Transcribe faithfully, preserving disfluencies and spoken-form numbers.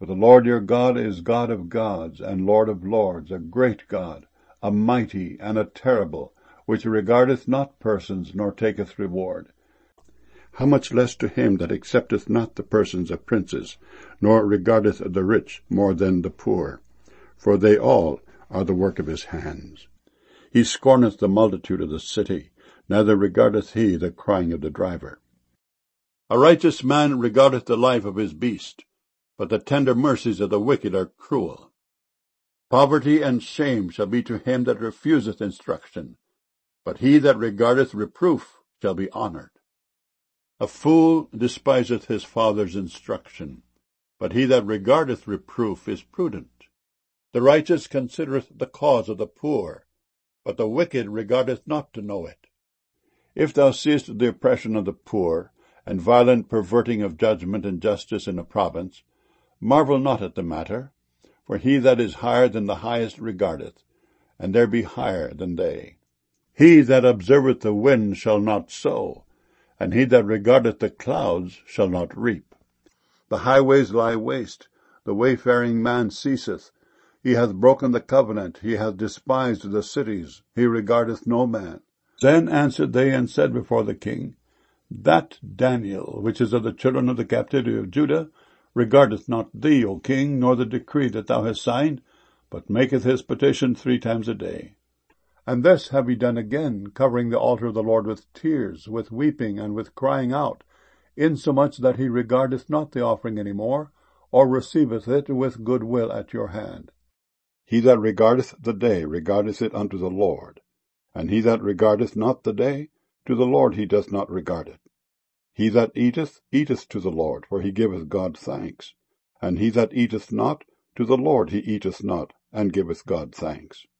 For the Lord your God is God of gods, and Lord of lords, a great God, a mighty and a terrible, which regardeth not persons, nor taketh reward. How much less to him that accepteth not the persons of princes, nor regardeth the rich more than the poor? For they all are the work of his hands. He scorneth the multitude of the city, neither regardeth he the crying of the driver. A righteous man regardeth the life of his beast, but the tender mercies of the wicked are cruel. Poverty and shame shall be to him that refuseth instruction, but he that regardeth reproof shall be honoured. A fool despiseth his father's instruction, but he that regardeth reproof is prudent. The righteous considereth the cause of the poor, but the wicked regardeth not to know it. If thou seest the oppression of the poor, and violent perverting of judgment and justice in a province, marvel not at the matter, for he that is higher than the highest regardeth, and there be higher than they. He that observeth the wind shall not sow, and he that regardeth the clouds shall not reap. The highways lie waste, the wayfaring man ceaseth. He hath broken the covenant, he hath despised the cities, he regardeth no man. Then answered they and said before the king, That Daniel, which is of the children of the captivity of Judah, regardeth not thee, O king, nor the decree that thou hast signed, but maketh his petition three times a day. And this have he done again, covering the altar of the Lord with tears, with weeping, and with crying out, insomuch that he regardeth not the offering any more, or receiveth it with good will at your hand. He that regardeth the day regardeth it unto the Lord, and he that regardeth not the day, to the Lord he doth not regard it. He that eateth, eateth to the Lord, for he giveth God thanks. And he that eateth not, to the Lord he eateth not, and giveth God thanks.